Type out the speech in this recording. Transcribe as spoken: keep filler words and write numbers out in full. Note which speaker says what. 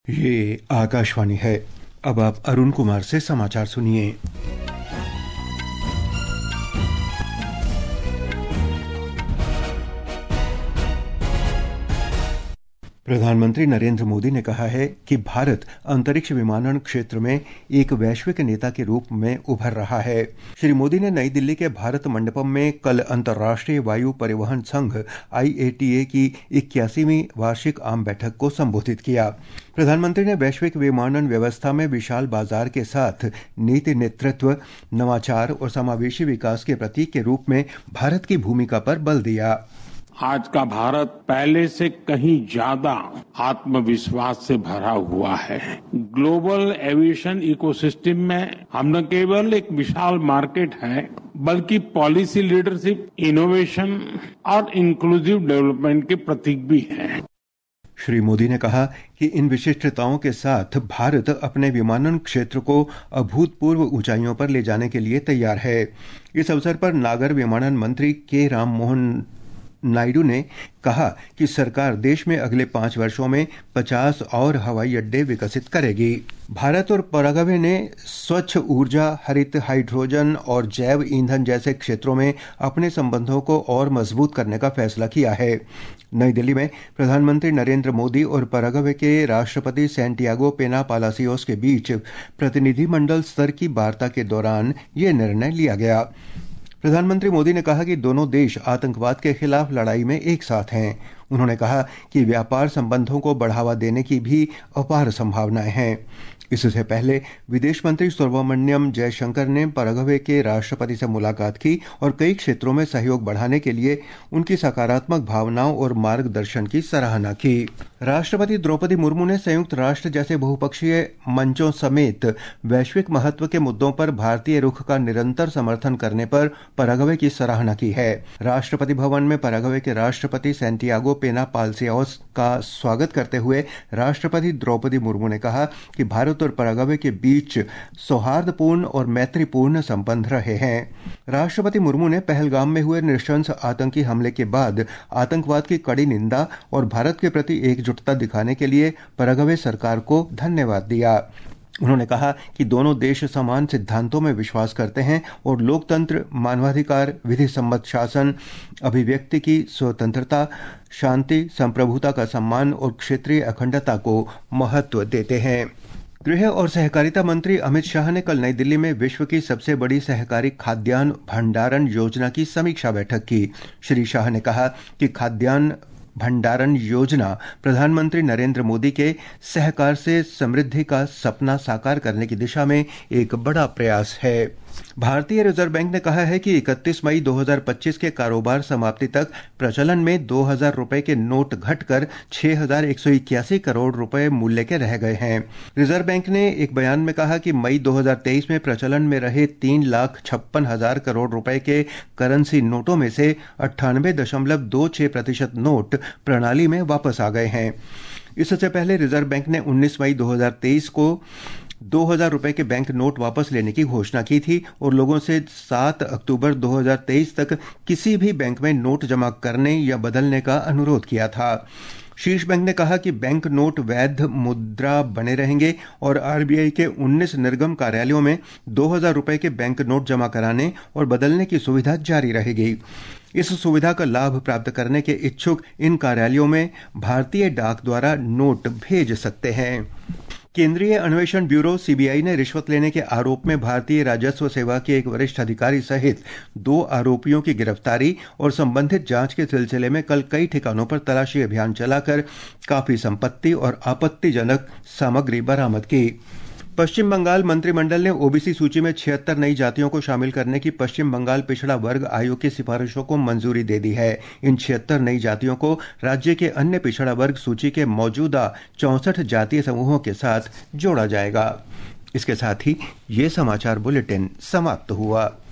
Speaker 1: ये आकाशवाणी है। अब आप अरुण कुमार से समाचार सुनिए। प्रधानमंत्री नरेंद्र मोदी ने कहा है कि भारत अंतरिक्ष विमानन क्षेत्र में एक वैश्विक नेता के रूप में उभर रहा है। श्री मोदी ने नई दिल्ली के भारत मंडपम में कल अंतर्राष्ट्रीय वायु परिवहन संघ आई ए टी ए की इक्यासीवीं वार्षिक आम बैठक को संबोधित किया। प्रधानमंत्री ने वैश्विक विमानन व्यवस्था में विशाल बाजार के साथ नीति नेतृत्व, नवाचार और समावेशी विकास के प्रतीक के रूप में भारत की भूमिका पर बल दिया।
Speaker 2: आज का भारत पहले से कहीं ज्यादा आत्मविश्वास से भरा हुआ है। ग्लोबल एविएशन इकोसिस्टम में हम न केवल एक विशाल मार्केट है, बल्कि पॉलिसी लीडरशिप, इनोवेशन और इंक्लूसिव डेवलपमेंट के प्रतीक भी है।
Speaker 1: श्री मोदी ने कहा कि इन विशिष्टताओं के साथ भारत अपने विमानन क्षेत्र को अभूतपूर्व ऊंचाइयों पर ले जाने के लिए तैयार है। इस अवसर पर नागर विमानन मंत्री के राम मोहन नायडू ने कहा कि सरकार देश में अगले पांच वर्षों में पचास और हवाई अड्डे विकसित करेगी। भारत और पैराग्वे ने स्वच्छ ऊर्जा, हरित हाइड्रोजन और जैव ईंधन जैसे क्षेत्रों में अपने संबंधों को और मजबूत करने का फैसला किया है। नई दिल्ली में प्रधानमंत्री नरेंद्र मोदी और पैराग्वे के राष्ट्रपति सैंटियागो पेना पालासियोस के बीच प्रतिनिधिमंडल स्तर की वार्ता के दौरान ये निर्णय लिया गया। प्रधानमंत्री मोदी ने कहा कि दोनों देश आतंकवाद के खिलाफ लड़ाई में एक साथ हैं। उन्होंने कहा कि व्यापार संबंधों को बढ़ावा देने की भी अपार संभावनाएं हैं। इससे पहले विदेश मंत्री सुब्रमण्यम जयशंकर ने पैराग्वे के राष्ट्रपति से मुलाकात की और कई क्षेत्रों में सहयोग बढ़ाने के लिए उनकी सकारात्मक भावनाओं और मार्गदर्शन की सराहना की। राष्ट्रपति द्रौपदी मुर्मू ने संयुक्त राष्ट्र जैसे बहुपक्षीय मंचों समेत वैश्विक महत्व के मुद्दों पर भारतीय रुख का निरंतर समर्थन करने पर पैराग्वे की सराहना की है। राष्ट्रपति भवन में पैराग्वे के राष्ट्रपति सैंटियागो पेना पालासियोस का स्वागत करते हुए राष्ट्रपति द्रौपदी मुर्मू ने कहा कि भारत और पैराग्वे के बीच सौहार्दपूर्ण और मैत्रीपूर्ण संबंध रहे हैं। राष्ट्रपति मुर्मू ने पहलगाम में हुए नृशंस आतंकी हमले के बाद आतंकवाद की कड़ी निंदा और भारत के प्रति एकजुटता दिखाने के लिए पैराग्वे सरकार को धन्यवाद दिया। उन्होंने कहा कि दोनों देश समान सिद्धांतों में विश्वास करते हैं और लोकतंत्र, मानवाधिकार, विधि सम्मत शासन, अभिव्यक्ति की स्वतंत्रता, शांति, संप्रभुता का सम्मान और क्षेत्रीय अखंडता को महत्व देते हैं। गृह और सहकारिता मंत्री अमित शाह ने कल नई दिल्ली में विश्व की सबसे बड़ी सहकारी खाद्यान्न भंडारण योजना की समीक्षा बैठक की। श्री शाह ने कहा कि खाद्यान्न भंडारण योजना प्रधानमंत्री नरेंद्र मोदी के सहकार से समृद्धि का सपना साकार करने की दिशा में एक बड़ा प्रयास है। भारतीय रिजर्व बैंक ने कहा है कि इकतीस मई दो हज़ार पच्चीस के कारोबार समाप्ति तक प्रचलन में दो हज़ार रुपए के नोट घटकर छह हज़ार एक सौ इक्यासी करोड़ रुपए मूल्य के रह गए हैं। रिजर्व बैंक ने एक बयान में कहा कि मई दो हज़ार तेईस में प्रचलन में रहे तीन लाख छप्पन हजार करोड़ रुपए के करेंसी नोटों में से अट्ठानबे दशमलव दो छह प्रतिशत नोट प्रणाली में वापस आ गए हैं। इससे पहले रिजर्व बैंक ने उन्नीस मई दो हज़ार तेईस को दो हज़ार रुपए के बैंक नोट वापस लेने की घोषणा की थी और लोगों से सात अक्टूबर दो हज़ार तेईस तक किसी भी बैंक में नोट जमा करने या बदलने का अनुरोध किया था। शीर्ष बैंक ने कहा कि बैंक नोट वैध मुद्रा बने रहेंगे और आर बी आई के उन्नीस निर्गम कार्यालयों में दो हज़ार रुपए के बैंक नोट जमा कराने और बदलने की सुविधा जारी रहेगी। इस सुविधा का लाभ प्राप्त करने के इच्छुक इन कार्यालयों में भारतीय डाक द्वारा नोट भेज सकते हैं। केंद्रीय अन्वेषण ब्यूरो सी बी आई ने रिश्वत लेने के आरोप में भारतीय राजस्व सेवा के एक वरिष्ठ अधिकारी सहित दो आरोपियों की गिरफ्तारी और संबंधित जांच के सिलसिले में कल कई ठिकानों पर तलाशी अभियान चलाकर काफी संपत्ति और आपत्तिजनक सामग्री बरामद की। पश्चिम बंगाल मंत्रिमंडल ने ओ बी सी सूची में छिहत्तर नई जातियों को शामिल करने की पश्चिम बंगाल पिछड़ा वर्ग आयोग की सिफारिशों को मंजूरी दे दी है। इन छिहत्तर नई जातियों को राज्य के अन्य पिछड़ा वर्ग सूची के मौजूदा चौसठ जातीय समूहों के साथ जोड़ा जाएगा। इसके साथ ही ये समाचार बुलेटिन समाप्त हुआ।